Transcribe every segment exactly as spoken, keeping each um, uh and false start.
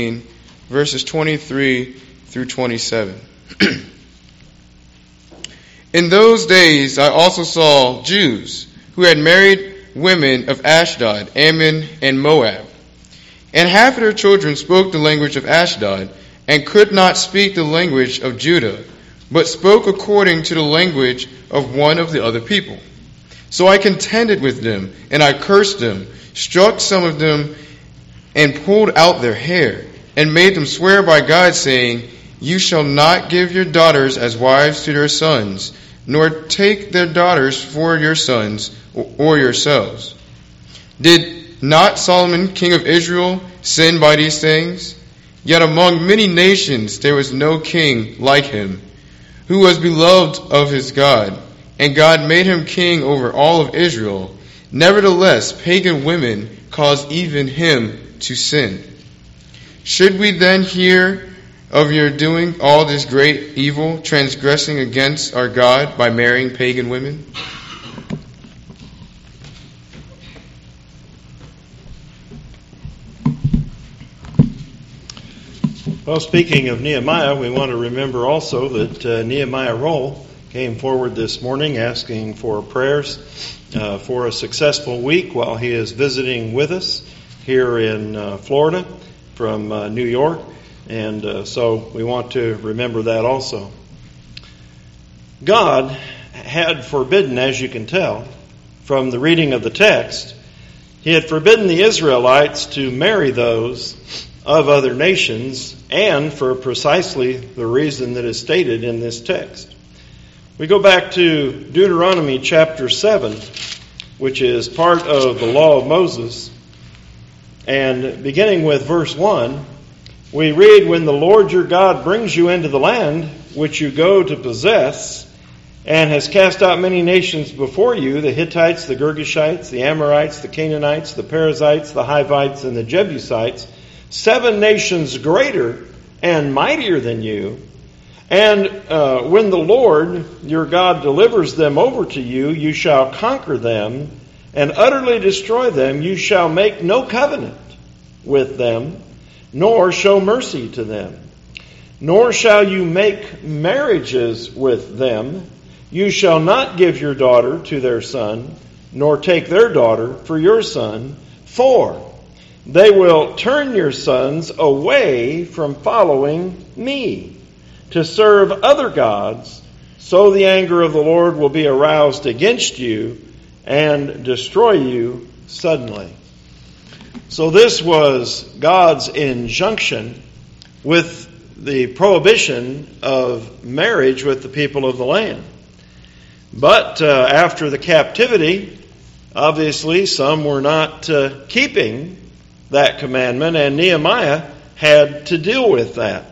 verses twenty-three through twenty-seven. In those days I also saw Jews who had married women of Ashdod, Ammon, and Moab. And half of their children spoke the language of Ashdod, and could not speak the language of Judah, but spoke according to the language of one of the other people. So I contended with them, and I cursed them, struck some of them, and pulled out their hair, and made them swear by God, saying, You shall not give your daughters as wives to their sons, nor take their daughters for your sons or yourselves. Did not Solomon, king of Israel, sin by these things? Yet among many nations there was no king like him, who was beloved of his God, and God made him king over all of Israel. Nevertheless, pagan women caused even him to sin. Should we then hear of your doing all this great evil, transgressing against our God by marrying pagan women? Well, speaking of Nehemiah, we want to remember also that uh, Nehemiah Roll came forward this morning asking for prayers uh, for a successful week while he is visiting with us here in uh, Florida from uh, New York. And uh, so we want to remember that also. God had forbidden, as you can tell from the reading of the text, He had forbidden the Israelites to marry those of other nations, and for precisely the reason that is stated in this text. We go back to Deuteronomy chapter seven, which is part of the law of Moses, and beginning with verse one, we read, When the Lord your God brings you into the land which you go to possess, and has cast out many nations before you, the Hittites, the Girgashites, the Amorites, the Canaanites, the Perizzites, the Hivites, and the Jebusites, seven nations greater and mightier than you, and uh, when the Lord your God delivers them over to you, you shall conquer them and utterly destroy them. You shall make no covenant with them, nor show mercy to them. Nor shall you make marriages with them. You shall not give your daughter to their son, nor take their daughter for your son, for they will turn your sons away from following me to serve other gods. So the anger of the Lord will be aroused against you and destroy you suddenly. So this was God's injunction with the prohibition of marriage with the people of the land. But uh, after the captivity, obviously some were not uh, keeping that commandment, and Nehemiah had to deal with that.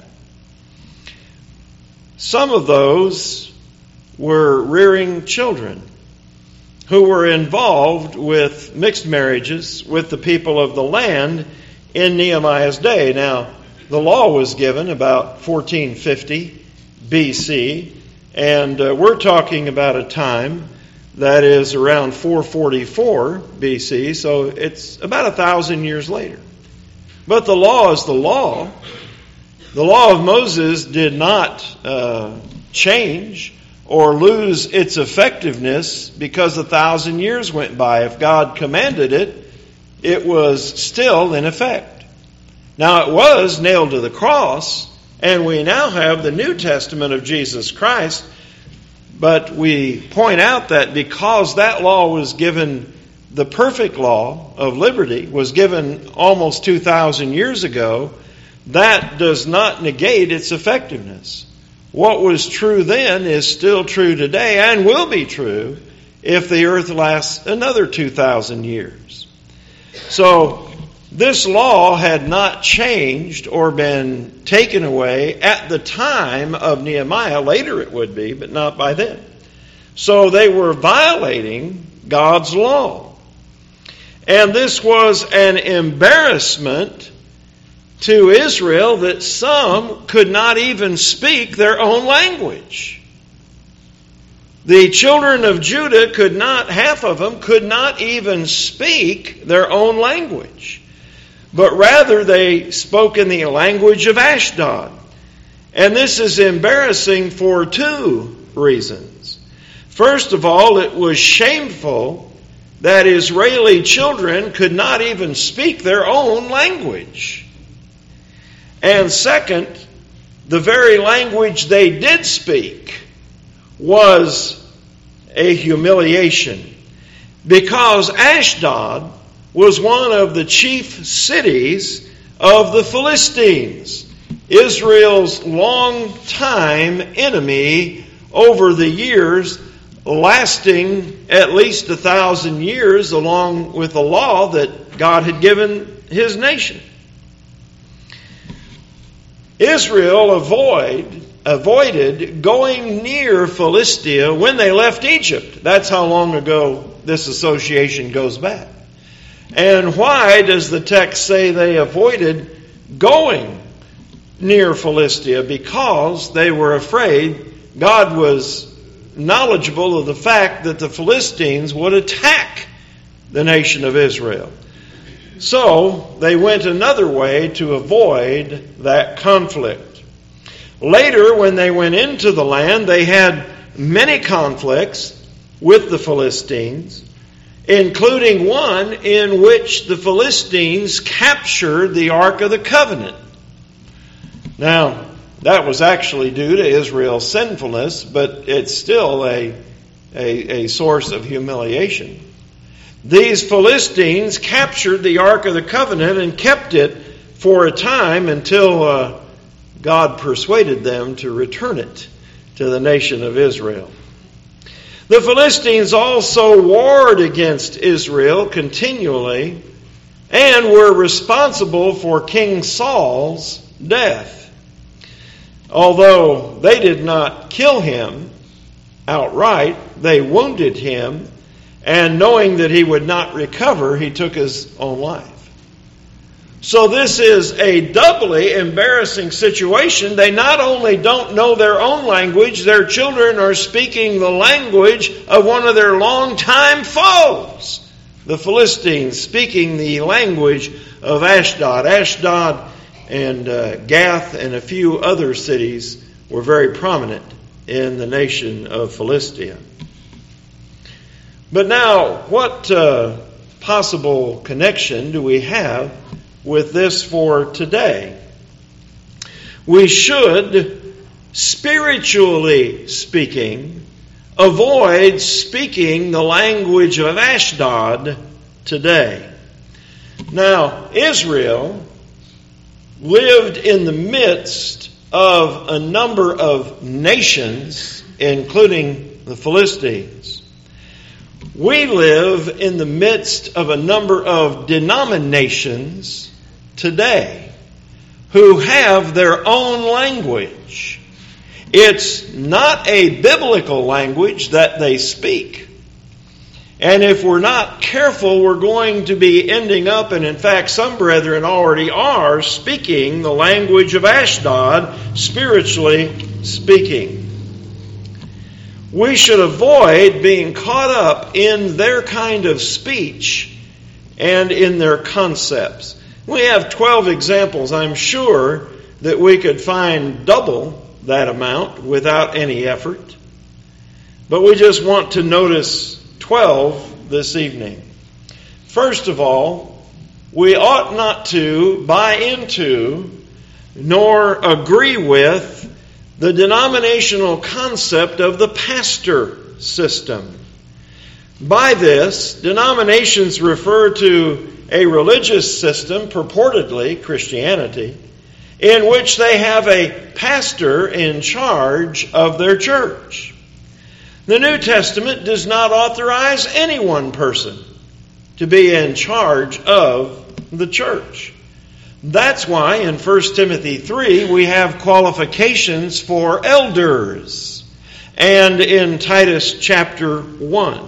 Some of those were rearing children who were involved with mixed marriages with the people of the land in Nehemiah's day. Now, the law was given about fourteen fifty B C, and uh, we're talking about a time that is around four forty-four B C, so it's about a thousand years later. But the law is the law. The law of Moses did not uh, change or lose its effectiveness because a thousand years went by. If God commanded it, it was still in effect. Now, it was nailed to the cross, and we now have the New Testament of Jesus Christ. But we point out that because that law was given, the perfect law of liberty was given almost two thousand years ago, that does not negate its effectiveness. What was true then is still true today and will be true if the earth lasts another two thousand years. So, this law had not changed or been taken away at the time of Nehemiah. Later it would be, but not by then. So they were violating God's law. And this was an embarrassment to Israel that some could not even speak their own language. The children of Judah could not, half of them, could not even speak their own language. but rather they spoke in the language of Ashdod. And this is embarrassing for two reasons. First of all, it was shameful that Israeli children could not even speak their own language. And second, the very language they did speak was a humiliation, because Ashdod was one of the chief cities of the Philistines, Israel's long-time enemy over the years, lasting at least a thousand years, along with the law that God had given his nation. Israel avoid, avoided going near Philistia when they left Egypt. That's how long ago this association goes back. And why does the text say they avoided going near Philistia? Because they were afraid. God was knowledgeable of the fact that the Philistines would attack the nation of Israel. So they went another way to avoid that conflict. Later, when they went into the land, they had many conflicts with the Philistines, including one in which the Philistines captured the Ark of the Covenant. Now, that was actually due to Israel's sinfulness, but it's still a, a, a source of humiliation. These Philistines captured the Ark of the Covenant and kept it for a time until uh, God persuaded them to return it to the nation of Israel. The Philistines also warred against Israel continually and were responsible for King Saul's death. Although they did not kill him outright, they wounded him, and knowing that he would not recover, he took his own life. So this is a doubly embarrassing situation. They not only don't know their own language, their children are speaking the language of one of their longtime foes, the Philistines, speaking the language of Ashdod. Ashdod and uh, Gath and a few other cities were very prominent in the nation of Philistia. But now, what uh, possible connection do we have with this for today? We should, spiritually speaking, avoid speaking the language of Ashdod today. Now, Israel lived in the midst of a number of nations, including the Philistines. We live in the midst of a number of denominations today who have their own language. It's not a biblical language that they speak. And if we're not careful, we're going to be ending up, and in fact some brethren already are, speaking the language of Ashdod, spiritually speaking. We should avoid being caught up in their kind of speech and in their concepts. We have twelve examples. I'm sure that we could find double that amount without any effort. But we just want to notice twelve this evening. First of all, we ought not to buy into nor agree with the denominational concept of the pastor system. By this, denominations refer to a religious system, purportedly Christianity, in which they have a pastor in charge of their church. The New Testament does not authorize any one person to be in charge of the church. That's why in First Timothy three we have qualifications for elders. And in Titus chapter one,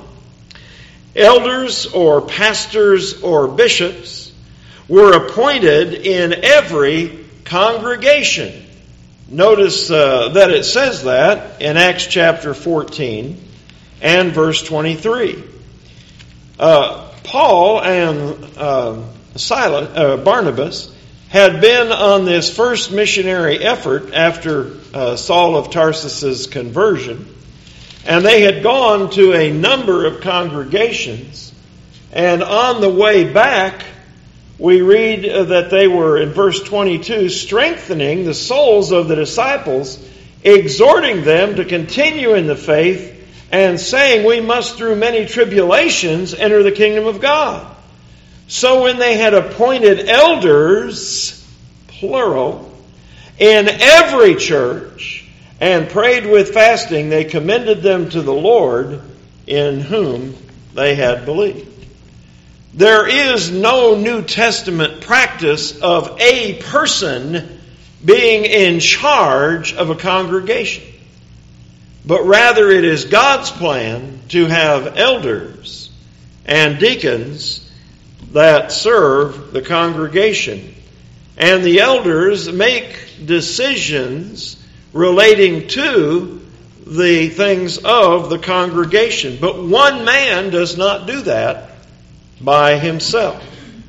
elders or pastors or bishops were appointed in every congregation. Notice uh, that it says that in Acts chapter fourteen and verse twenty-three. Uh, Paul and uh, Silas, uh, Barnabas had been on this first missionary effort after uh, Saul of Tarsus's conversion, and they had gone to a number of congregations, and on the way back, we read that they were, in verse twenty-two, strengthening the souls of the disciples, exhorting them to continue in the faith, and saying, we must through many tribulations enter the kingdom of God. So when they had appointed elders, plural, in every church, and prayed with fasting, they commended them to the Lord, in whom they had believed. There is no New Testament practice of a person being in charge of a congregation, but rather it is God's plan to have elders and deacons that serve the congregation. And the elders make decisions relating to the things of the congregation. But one man does not do that by himself.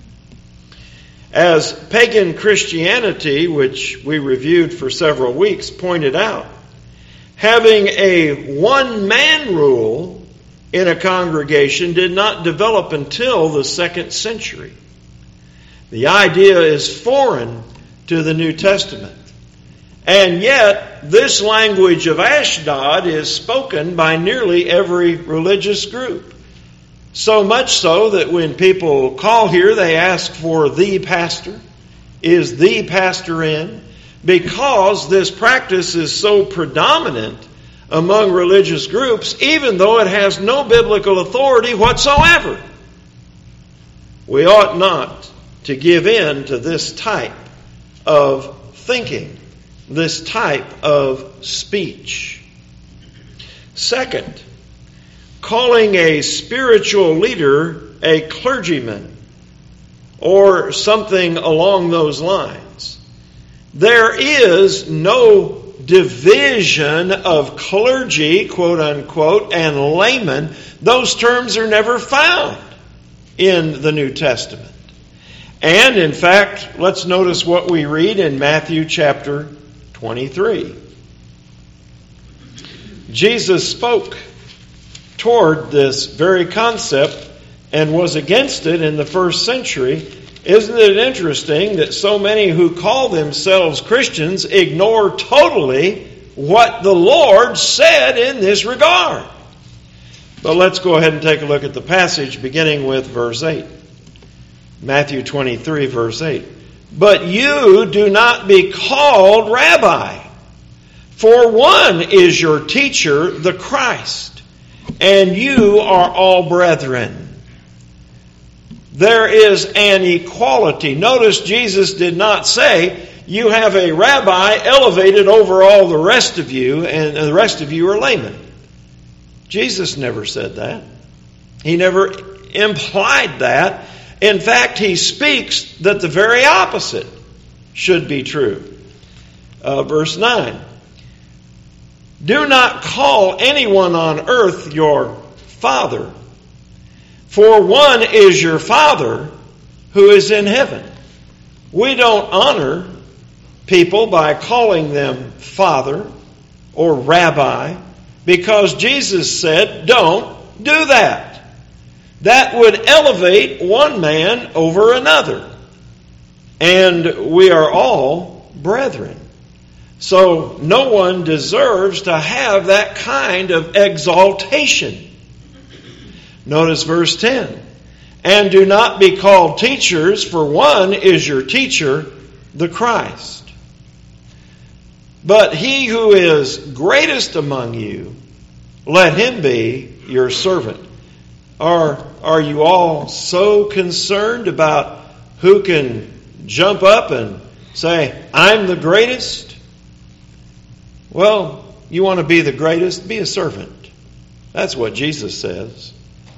As pagan Christianity, which we reviewed for several weeks, pointed out, having a one-man rule in a congregation did not develop until the second century. The idea is foreign to the New Testament. And yet, this language of Ashdod is spoken by nearly every religious group. So much so that when people call here, they ask for the pastor. Is the pastor in? Because this practice is so predominant among religious groups, even though it has no biblical authority whatsoever. We ought not to give in to this type of thinking, this type of speech. Second, calling a spiritual leader a clergyman or something along those lines. There is no division of clergy, quote unquote, and layman. Those terms are never found in the New Testament. And in fact, let's notice what we read in Matthew chapter twenty-three. Jesus spoke toward this very concept and was against it in the first century. Isn't it interesting that so many who call themselves Christians ignore totally what the Lord said in this regard? But let's go ahead and take a look at the passage beginning with verse eight. Matthew twenty-three, verse eight. But you do not be called rabbi, for one is your teacher, the Christ, and you are all brethren. There is an equality. Notice Jesus did not say, you have a rabbi elevated over all the rest of you, and the rest of you are laymen. Jesus never said that. He never implied that. In fact, he speaks that the very opposite should be true. Uh, verse nine. Do not call anyone on earth your father, for one is your Father who is in heaven. We don't honor people by calling them Father or Rabbi, because Jesus said, don't do that. That would elevate one man over another. And we are all brethren. So no one deserves to have that kind of exaltation. Notice verse ten. And do not be called teachers, for one is your teacher, the Christ. But he who is greatest among you, let him be your servant. Are, are you all so concerned about who can jump up and say, I'm the greatest? Well, you want to be the greatest? Be a servant. That's what Jesus says.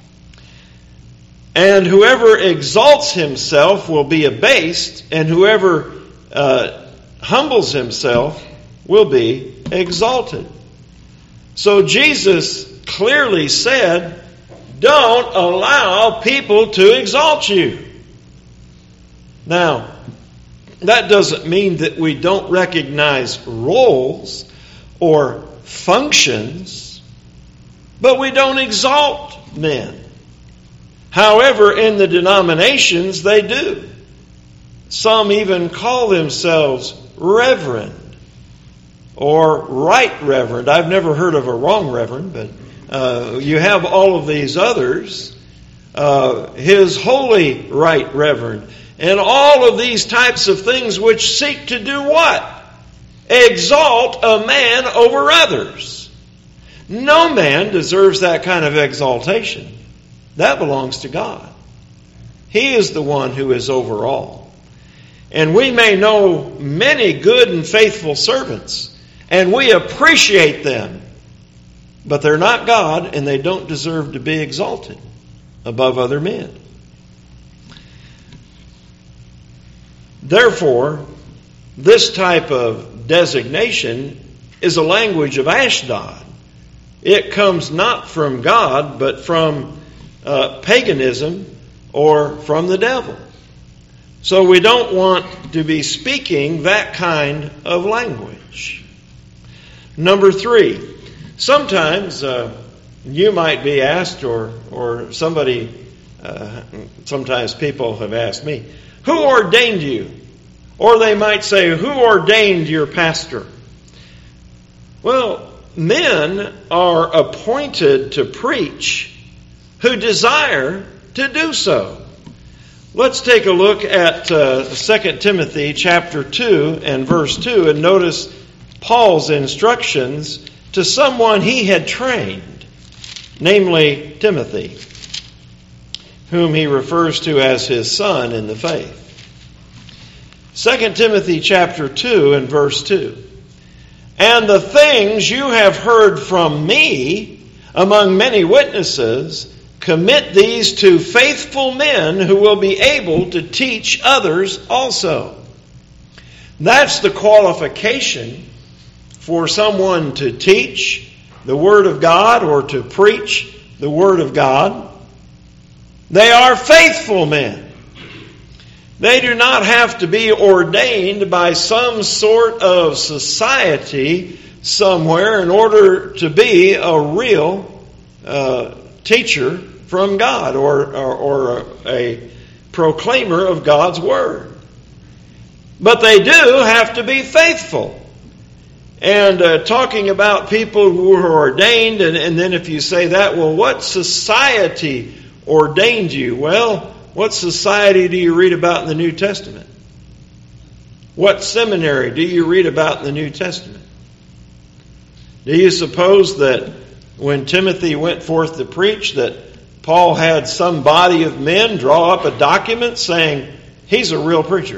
And whoever exalts himself will be abased, and whoever uh, humbles himself will be exalted. So Jesus clearly said, don't allow people to exalt you. Now, that doesn't mean that we don't recognize roles or functions, but we don't exalt men. However, in the denominations, they do. Some even call themselves reverend or right reverend. I've never heard of a wrong reverend, but uh, you have all of these others. Uh, his holy right reverend. And all of these types of things which seek to do what? Exalt a man over others. No man deserves that kind of exaltation. That belongs to God. He is the one who is over all. And we may know many good and faithful servants, and we appreciate them, but they're not God, and they don't deserve to be exalted above other men. Therefore, this type of designation is a language of Ashdod. It comes not from God, but from uh, paganism or from the devil. So we don't want to be speaking that kind of language. Number three, sometimes uh, you might be asked, or or somebody, uh, sometimes people have asked me, who ordained you? Or they might say, who ordained your pastor? Well, men are appointed to preach who desire to do so. Let's take a look at uh, Second Timothy chapter two and verse two, and notice Paul's instructions to someone he had trained, namely Timothy, whom he refers to as his son in the faith. Second Timothy chapter two and verse two. And the things you have heard from me among many witnesses, commit these to faithful men who will be able to teach others also. That's the qualification for someone to teach the Word of God or to preach the Word of God. They are faithful men. They do not have to be ordained by some sort of society somewhere in order to be a real uh, teacher from God or, or, or a, a proclaimer of God's Word. But they do have to be faithful. And uh, talking about people who are ordained, and, and then if you say that, well, what society ordained you? Well, what society do you read about in the New Testament? What seminary do you read about in the New Testament? Do you suppose that when Timothy went forth to preach that Paul had some body of men draw up a document saying he's a real preacher?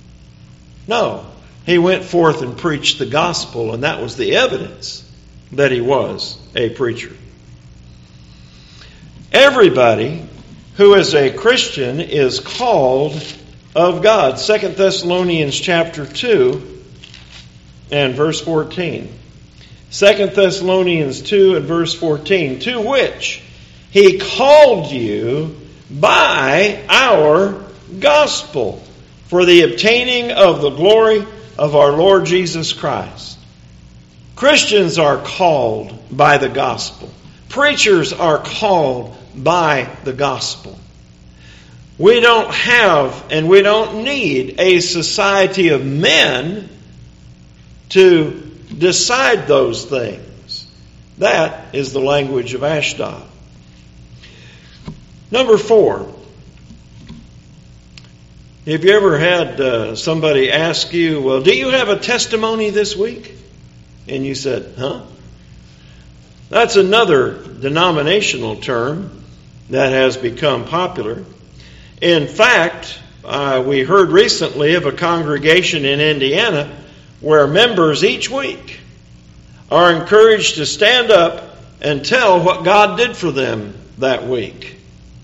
No. He went forth and preached the gospel, and that was the evidence that he was a preacher. Everybody who is a Christian is called of God. Second Thessalonians chapter two and verse fourteen. Second Thessalonians two and verse fourteen. To which he called you by our gospel for the obtaining of the glory of our Lord Jesus Christ. Christians are called by the gospel. Preachers are called by the gospel. We don't have and we don't need a society of men to decide those things. That is the language of Ashdod. Number four. Have you ever had uh, somebody ask you, well, do you have a testimony this week? And you said, huh? That's another denominational term that has become popular. In fact, uh, we heard recently of a congregation in Indiana where members each week are encouraged to stand up and tell what God did for them that week.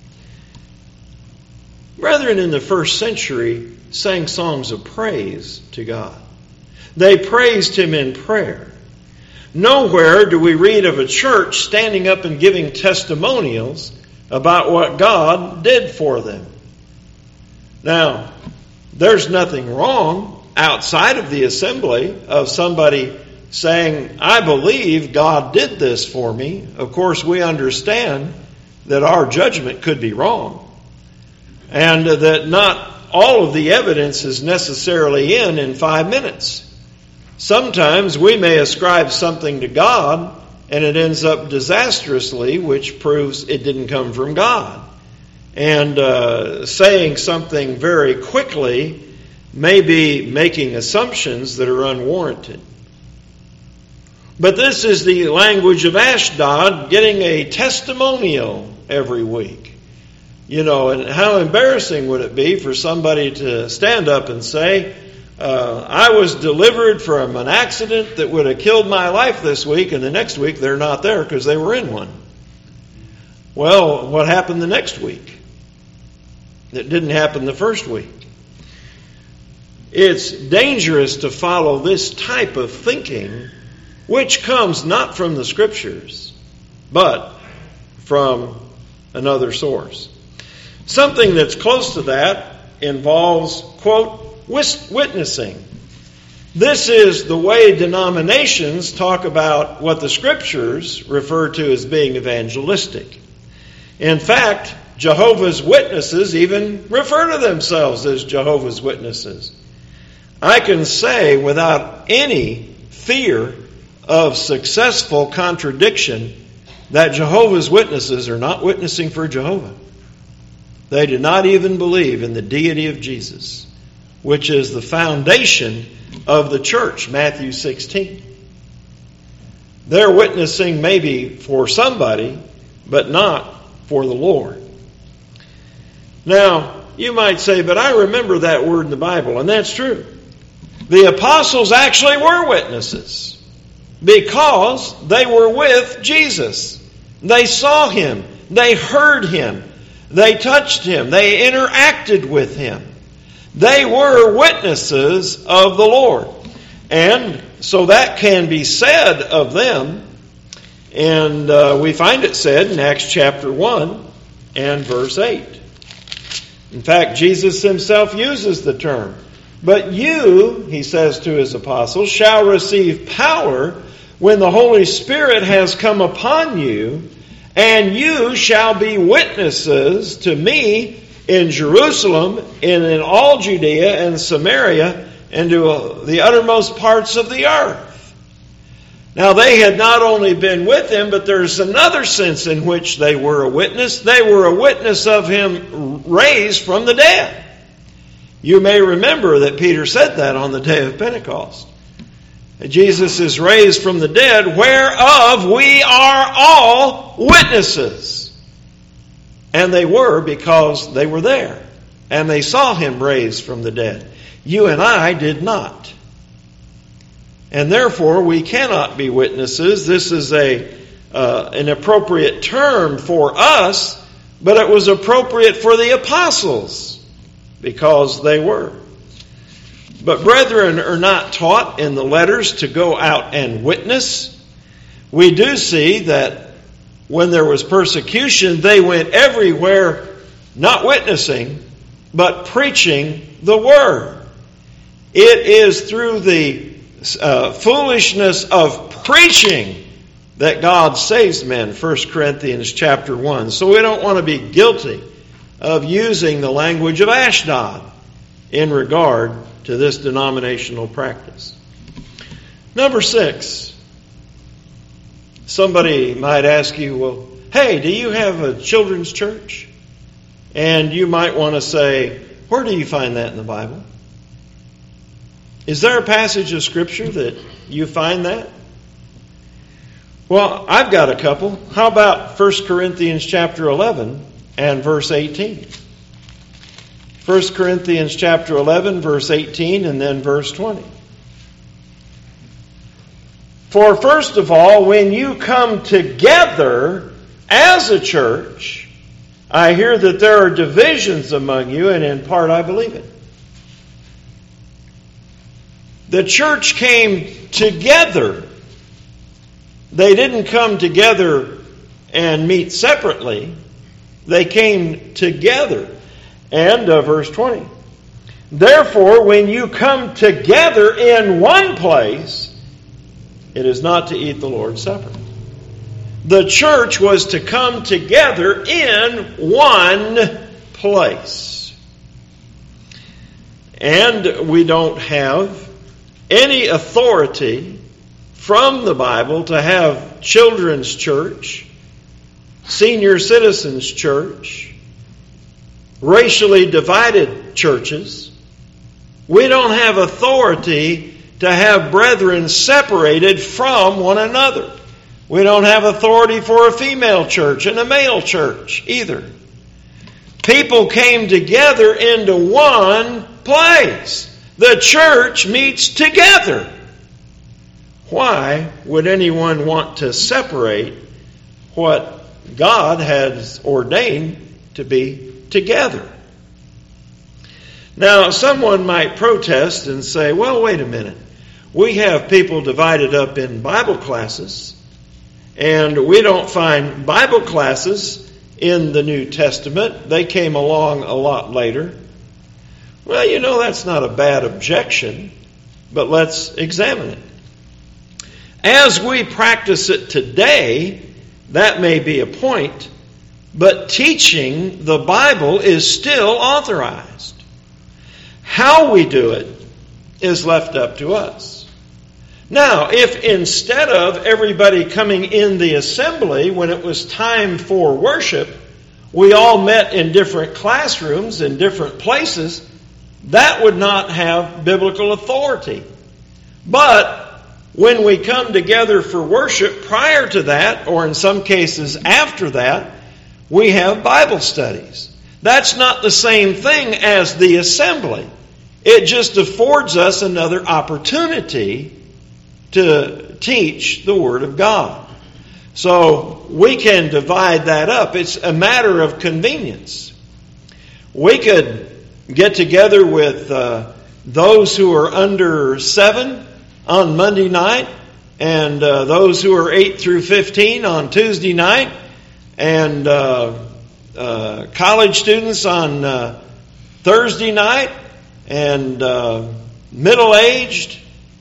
Brethren in the first century sang songs of praise to God. They praised Him in prayer. Nowhere do we read of a church standing up and giving testimonials about what God did for them. Now, There's nothing wrong outside of the assembly of somebody saying, I believe God did this for me. Of course, we understand that our judgment could be wrong, and that not all of the evidence is necessarily in in five minutes. Sometimes we may ascribe something to God, and it ends up disastrously, which proves it didn't come from God. And uh, saying something very quickly may be making assumptions that are unwarranted. But this is the language of Ashdod, getting a testimonial every week. You know, and how embarrassing would it be for somebody to stand up and say, uh, I was delivered from an accident that would have killed my life this week, and the next week they're not there because they were in one. Well, what happened the next week? It didn't happen the first week. It's dangerous to follow this type of thinking, which comes not from the Scriptures, but from another source. Something that's close to that involves, quote, witnessing. This is the way denominations talk about what the Scriptures refer to as being evangelistic. In fact, Jehovah's Witnesses even refer to themselves as Jehovah's Witnesses. I can say without any fear of successful contradiction that Jehovah's Witnesses are not witnessing for Jehovah. They do not even believe in the deity of Jesus, which is the foundation of the church, Matthew sixteen. They're witnessing maybe for somebody, but not for the Lord. Now, you might say, but I remember that word in the Bible, and that's true. The apostles actually were witnesses because they were with Jesus. They saw Him. They heard Him. They touched Him. They interacted with Him. They were witnesses of the Lord. And so that can be said of them. And uh, we find it said in Acts chapter one and verse eight. In fact, Jesus Himself uses the term. But you, He says to His apostles, shall receive power when the Holy Spirit has come upon you, and you shall be witnesses to me in Jerusalem, and in all Judea and Samaria, and to the uttermost parts of the earth. Now, they had not only been with Him, but there's another sense in which they were a witness. They were a witness of Him raised from the dead. You may remember that Peter said that on the day of Pentecost. Jesus is raised from the dead, whereof we are all witnesses. And they were because they were there. And they saw Him raised from the dead. You and I did not. And therefore, we cannot be witnesses. This is a uh, an appropriate term for us, but it was appropriate for the apostles because they were. But brethren are not taught in the letters to go out and witness. We do see that when there was persecution, they went everywhere, not witnessing, but preaching the Word. It is through the uh, foolishness of preaching that God saves men, First Corinthians chapter one. So we don't want to be guilty of using the language of Ashdod in regard to this denominational practice. Number six. Somebody might ask you, well, hey, do you have a children's church? And you might want to say, where do you find that in the Bible? Is there a passage of Scripture that you find that? Well, I've got a couple. How about First Corinthians chapter eleven and verse eighteen? First Corinthians chapter eleven, verse eighteen, and then verse twenty. For first of all, when you come together as a church, I hear that there are divisions among you, and in part I believe it. The church came together. They didn't come together and meet separately. They came together. And uh, verse twenty. Therefore, when you come together in one place, it is not to eat the Lord's Supper. The church was to come together in one place. And we don't have any authority from the Bible to have children's church, senior citizens church, racially divided churches. We don't have authority to have brethren separated from one another. We don't have authority for a female church and a male church either. People came together into one place. The church meets together. Why would anyone want to separate what God has ordained to be together? Now, someone might protest and say, well, wait a minute. We have people divided up in Bible classes, and we don't find Bible classes in the New Testament. They came along a lot later. Well, you know, that's not a bad objection, but let's examine it. As we practice it today, that may be a point, but teaching the Bible is still authorized. How we do it is left up to us. Now, if instead of everybody coming in the assembly when it was time for worship, we all met in different classrooms in different places, that would not have biblical authority. But when we come together for worship prior to that, or in some cases after that, we have Bible studies. That's not the same thing as the assembly. It just affords us another opportunity to teach the Word of God. So we can divide that up. It's a matter of convenience. We could get together with uh, those who are under seven on Monday night, and uh, those who are eight through fifteen on Tuesday night, and uh, uh, college students on uh, Thursday night, and uh, middle-aged.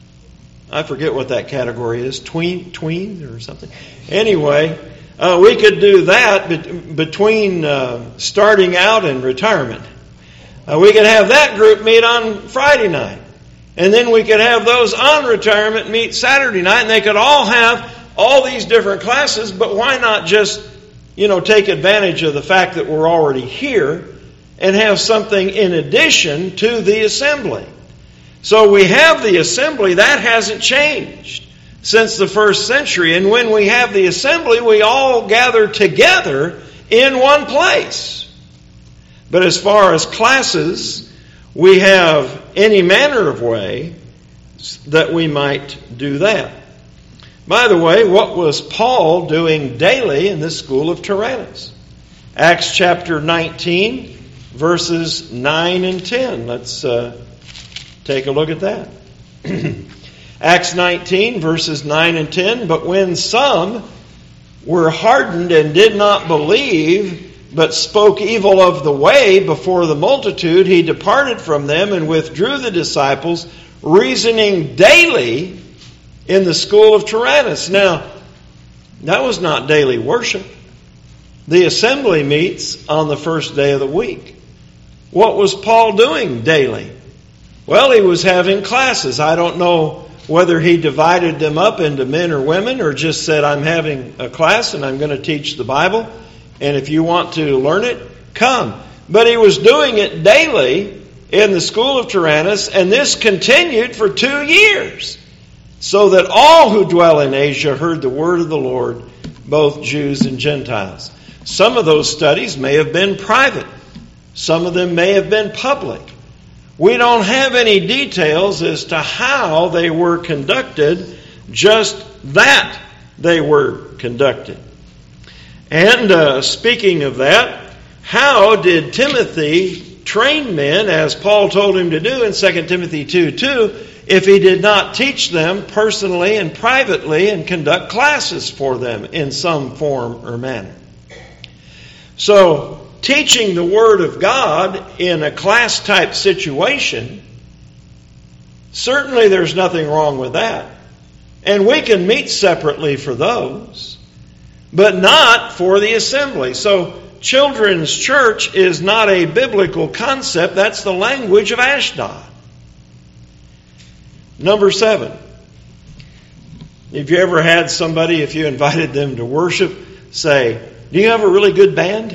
I forget what that category is, tween, tween or something. Anyway, uh, we could do that be- between uh, starting out and retirement. Uh, we could have that group meet on Friday night. And then we could have those on retirement meet Saturday night, and they could all have all these different classes, but why not just, you know, take advantage of the fact that we're already here and have something in addition to the assembly? So we have the assembly. That hasn't changed since the first century. And when we have the assembly, we all gather together in one place. But as far as classes, we have any manner of way that we might do that. By the way, what was Paul doing daily in this school of Tyrannus? Acts chapter nineteen, verses nine and ten. Let's uh, take a look at that. Acts nineteen, verses nine and ten. But when some were hardened and did not believe, but spoke evil of the way before the multitude, he departed from them and withdrew the disciples, reasoning daily in the school of Tyrannus. Now, that was not daily worship. The assembly meets on the first day of the week. What was Paul doing daily? Well, he was having classes. I don't know whether he divided them up into men or women, or just said, I'm having a class and I'm going to teach the Bible. And if you want to learn it, come. But he was doing it daily in the school of Tyrannus, and this continued for two years, so that all who dwell in Asia heard the word of the Lord, both Jews and Gentiles. Some of those studies may have been private. Some of them may have been public. We don't have any details as to how they were conducted, just that they were conducted. And uh, speaking of that, how did Timothy train men, as Paul told him to do in Second Timothy two two, if he did not teach them personally and privately and conduct classes for them in some form or manner? So, teaching the Word of God in a class-type situation, certainly there's nothing wrong with that. And we can meet separately for those, but not for the assembly. So children's church is not a biblical concept. That's the language of Ashdod. Number seven. Have you ever had somebody, if you invited them to worship, say, "Do you have a really good band?"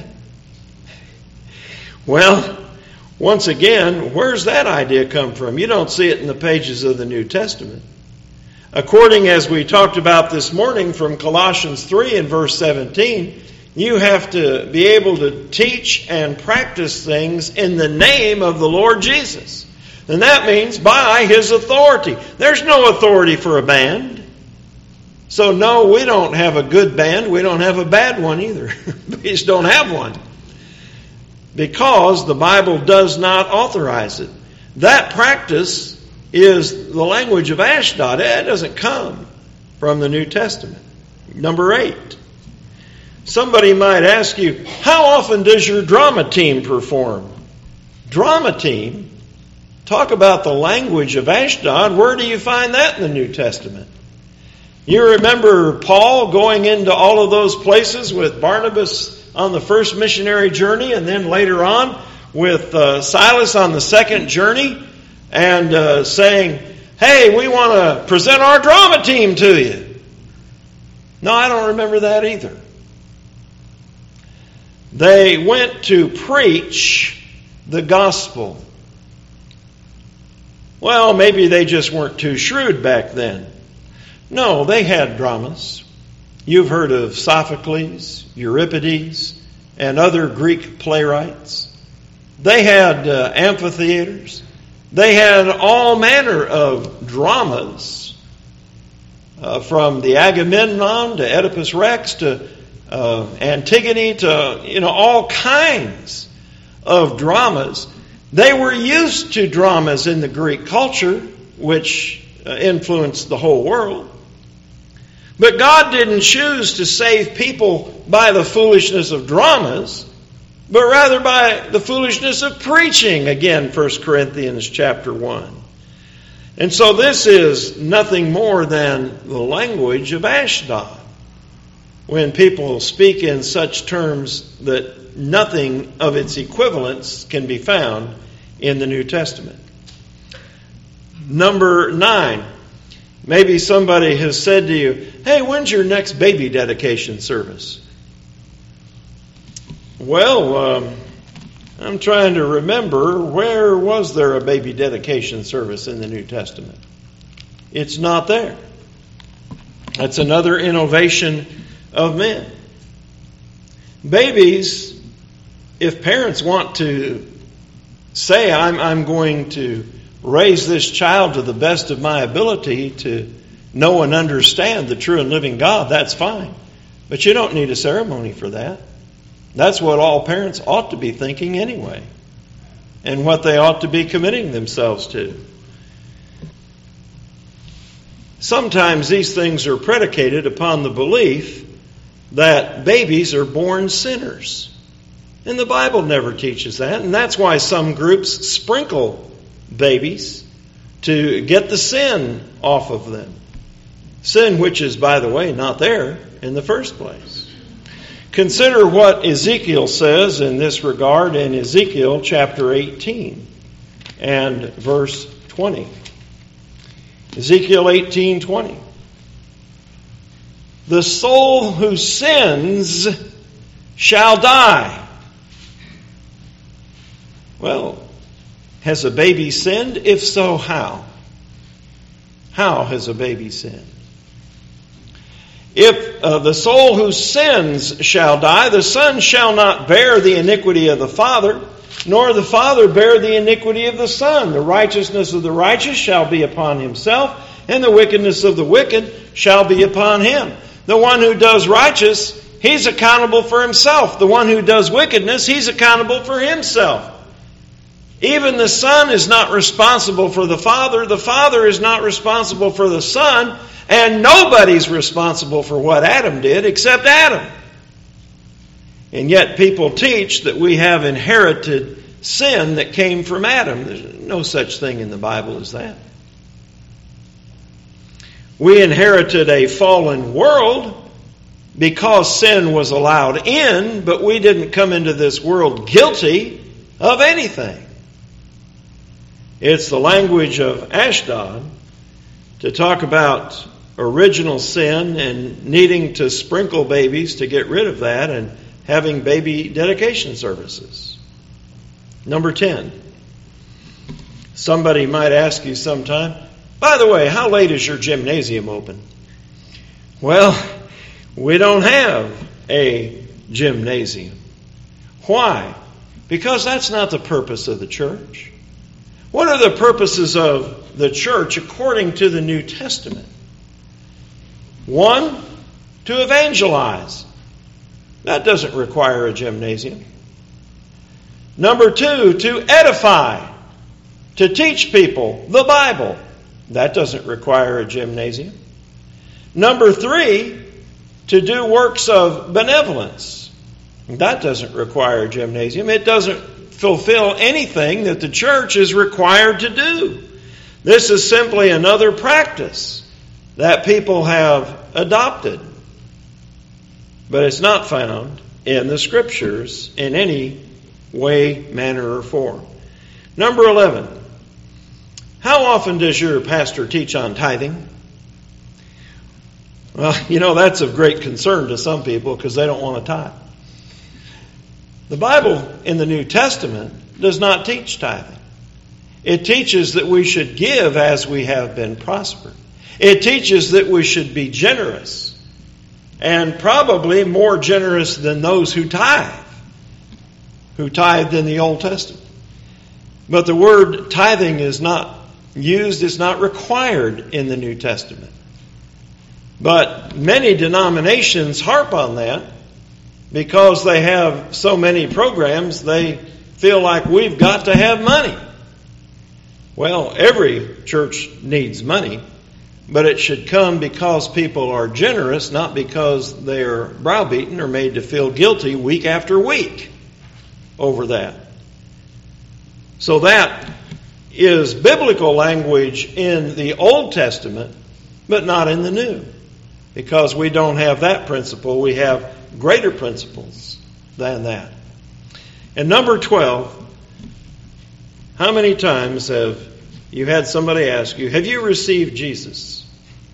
Well, once again, where's that idea come from? You don't see it in the pages of the New Testament. According, as we talked about this morning from Colossians three and verse seventeen, you have to be able to teach and practice things in the name of the Lord Jesus. And that means by His authority. There's no authority for a band. So no, we don't have a good band. We don't have a bad one either. We just don't have one. Because the Bible does not authorize it. That practice is the language of Ashdod. It doesn't come from the New Testament. Number eight. Somebody might ask you, how often does your drama team perform? Drama team? Talk about the language of Ashdod. Where do you find that in the New Testament? You remember Paul going into all of those places with Barnabas on the first missionary journey, and then later on with uh, Silas on the second journey, and uh, saying, "Hey, we want to present our drama team to you." No, I don't remember that either. They went to preach the gospel. Well, maybe they just weren't too shrewd back then. No, they had dramas. You've heard of Sophocles, Euripides, and other Greek playwrights. They had uh, amphitheaters. They had all manner of dramas, uh, from the Agamemnon to Oedipus Rex to uh, Antigone to, you know, all kinds of dramas. They were used to dramas in the Greek culture, which uh, influenced the whole world. But God didn't choose to save people by the foolishness of dramas, but rather by the foolishness of preaching. Again, First Corinthians chapter one. And so this is nothing more than the language of Ashdod. When people speak in such terms that nothing of its equivalents can be found in the New Testament. Number nine. Maybe somebody has said to you, "Hey, when's your next baby dedication service?" Well, um, I'm trying to remember, where was there a baby dedication service in the New Testament? It's not there. That's another innovation of men. Babies, if parents want to say, I'm, I'm going to raise this child to the best of my ability to know and understand the true and living God, that's fine. But you don't need a ceremony for that. That's what all parents ought to be thinking anyway, and what they ought to be committing themselves to. Sometimes these things are predicated upon the belief that babies are born sinners. And the Bible never teaches that, and that's why some groups sprinkle babies to get the sin off of them. Sin which is, by the way, not there in the first place. Consider what Ezekiel says in this regard in Ezekiel chapter eighteen and verse twenty. Ezekiel eighteen twenty. The soul who sins shall die. Well, has a baby sinned? If so, how? How has a baby sinned? If uh, the soul who sins shall die, the son shall not bear the iniquity of the father, nor the father bear the iniquity of the son. The righteousness of the righteous shall be upon himself, and the wickedness of the wicked shall be upon him. The one who does righteous, he's accountable for himself. The one who does wickedness, he's accountable for himself. Even the son is not responsible for the father. The father is not responsible for the son. And nobody's responsible for what Adam did except Adam. And yet people teach that we have inherited sin that came from Adam. There's no such thing in the Bible as that. We inherited a fallen world because sin was allowed in, but we didn't come into this world guilty of anything. It's the language of Ashdod to talk about original sin and needing to sprinkle babies to get rid of that and having baby dedication services. Number ten. Somebody might ask you sometime, by the way, how late is your gymnasium open? Well, we don't have a gymnasium. Why? Because that's not the purpose of the church. What are the purposes of the church according to the New Testament? One, to evangelize. That doesn't require a gymnasium. Number two, to edify. To teach people the Bible. That doesn't require a gymnasium. Number three, to do works of benevolence. That doesn't require a gymnasium. It doesn't fulfill anything that the church is required to do. This is simply another practice that people have adopted. But it's not found in the Scriptures in any way, manner, or form. Number eleven. How often does your pastor teach on tithing? Well, you know, that's of great concern to some people because they don't want to tithe. The Bible in the New Testament does not teach tithing. It teaches that we should give as we have been prospered. It teaches that we should be generous, and probably more generous than those who tithe, who tithed in the Old Testament. But the word tithing is not used, is not required in the New Testament. But many denominations harp on that because they have so many programs, they feel like we've got to have money. Well, every church needs money, but it should come because people are generous, not because they're browbeaten or made to feel guilty week after week over that. So that is biblical language in the Old Testament, but not in the New. Because we don't have that principle, we have greater principles than that. And number twelve, how many times have you had somebody ask you, have you received Jesus?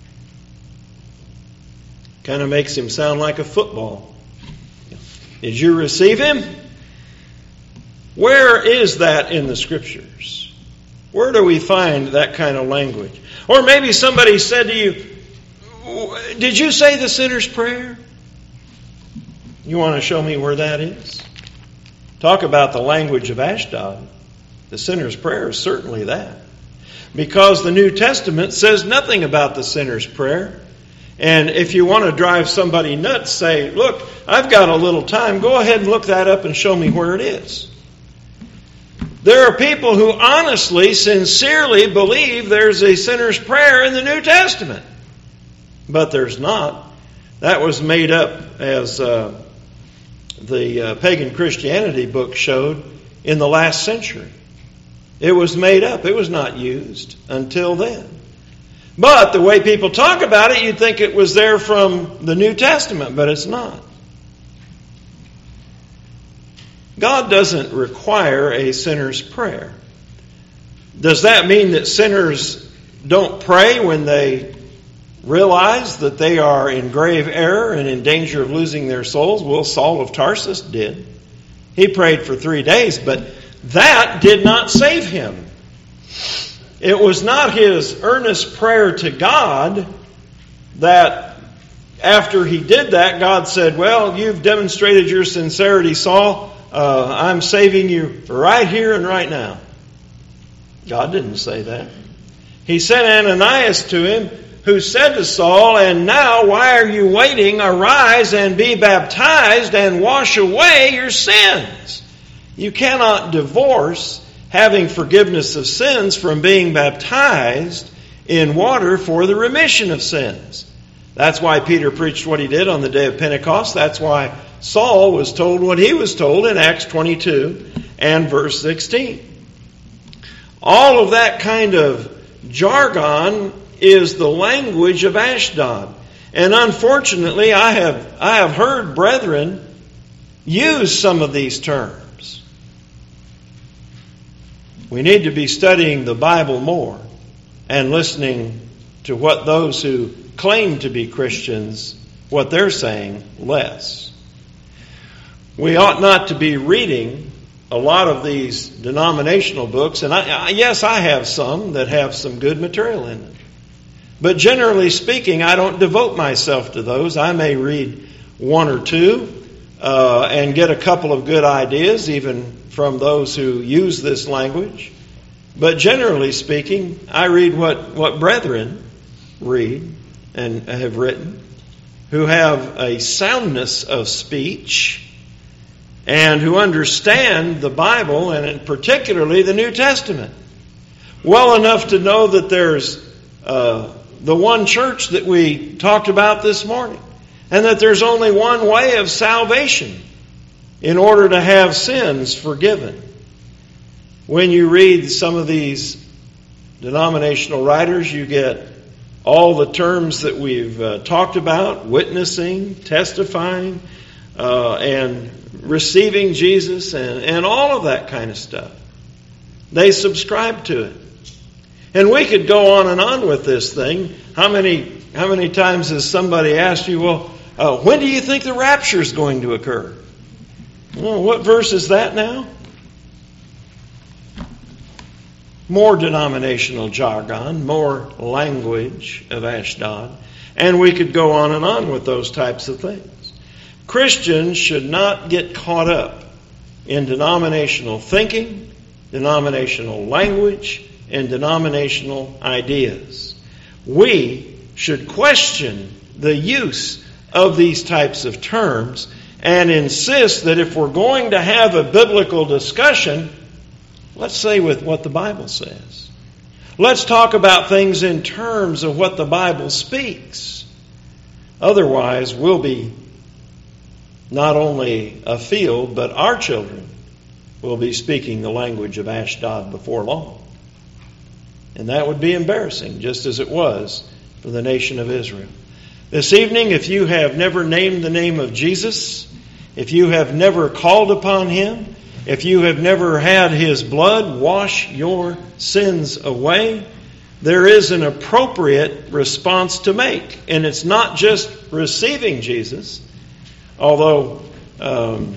Kind of makes him sound like a football. Did you receive him? Where is that in the Scriptures? Where do we find that kind of language? Or maybe somebody said to you, did you say the sinner's prayer? You want to show me where that is? Talk about the language of Ashdod. The sinner's prayer is certainly that. Because the New Testament says nothing about the sinner's prayer. And if you want to drive somebody nuts, say, look, I've got a little time. Go ahead and look that up and show me where it is. There are people who honestly, sincerely believe there's a sinner's prayer in the New Testament. But there's not. That was made up, as uh, the uh, Pagan Christianity book showed, in the last century. It was made up. It was not used until then. But the way people talk about it, you'd think it was there from the New Testament, but it's not. God doesn't require a sinner's prayer. Does that mean that sinners don't pray when they realize that they are in grave error and in danger of losing their souls? Well, Saul of Tarsus did. He prayed for three days, but that did not save him. It was not his earnest prayer to God that after he did that, God said, well, you've demonstrated your sincerity, Saul. Uh, I'm saving you right here and right now. God didn't say that. He sent Ananias to him, who said to Saul, and now why are you waiting? Arise and be baptized and wash away your sins. You cannot divorce having forgiveness of sins from being baptized in water for the remission of sins. That's why Peter preached what he did on the day of Pentecost. That's why Saul was told what he was told in Acts twenty-two and verse sixteen. All of that kind of jargon is the language of Ashdod. And unfortunately, I have, I have heard brethren use some of these terms. We need to be studying the Bible more and listening to what those who claim to be Christians, what they're saying, less. We ought not to be reading a lot of these denominational books, and I, I, yes, I have some that have some good material in them. But generally speaking, I don't devote myself to those. I may read one or two uh, and get a couple of good ideas, even from those who use this language. But generally speaking, I read what, what brethren read and have written, who have a soundness of speech and who understand the Bible, and particularly the New Testament, well enough to know that there's uh, the one church that we talked about this morning, and that there's only one way of salvation in order to have sins forgiven. When you read some of these denominational writers, you get all the terms that we've uh, talked about: witnessing, testifying, uh, and receiving Jesus, and, and all of that kind of stuff. They subscribe to it. And we could go on and on with this thing. How many how many times has somebody asked you, well, uh, when do you think the rapture is going to occur? Well, what verse is that now? More denominational jargon, more language of Ashdod. And we could go on and on with those types of things. Christians should not get caught up in denominational thinking, denominational language, and denominational ideas. We should question the use of these types of terms and insist that if we're going to have a biblical discussion, let's say with what the Bible says. Let's talk about things in terms of what the Bible speaks. Otherwise, we'll be not only afield, but our children will be speaking the language of Ashdod before long. And that would be embarrassing, just as it was for the nation of Israel. This evening, if you have never named the name of Jesus, if you have never called upon Him, if you have never had His blood wash your sins away, there is an appropriate response to make. And it's not just receiving Jesus, although, um,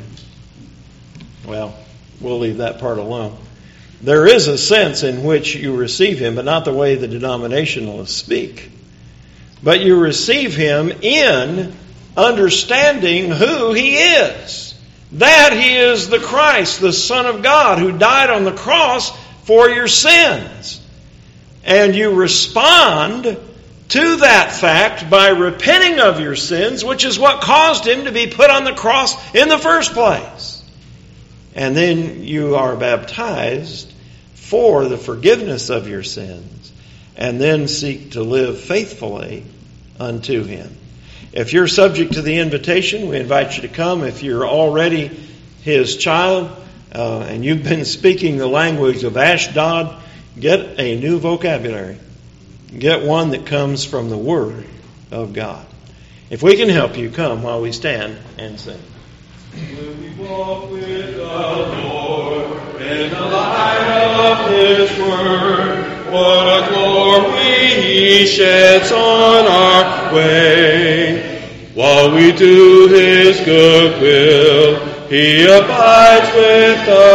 well, we'll leave that part alone. There is a sense in which you receive Him, but not the way the denominationalists speak. But you receive Him in understanding who He is. That He is the Christ, the Son of God, who died on the cross for your sins. And you respond to that fact by repenting of your sins, which is what caused Him to be put on the cross in the first place. And then you are baptized for the forgiveness of your sins, and then seek to live faithfully unto Him. If you're subject to the invitation, we invite you to come. If you're already His child uh, and you've been speaking the language of Ashdod, get a new vocabulary. Get one that comes from the Word of God. If we can help you, come while we stand and sing. When we walk with the Lord in the light of His Word, what a glory He sheds on our way. While we do His good will, He abides with us.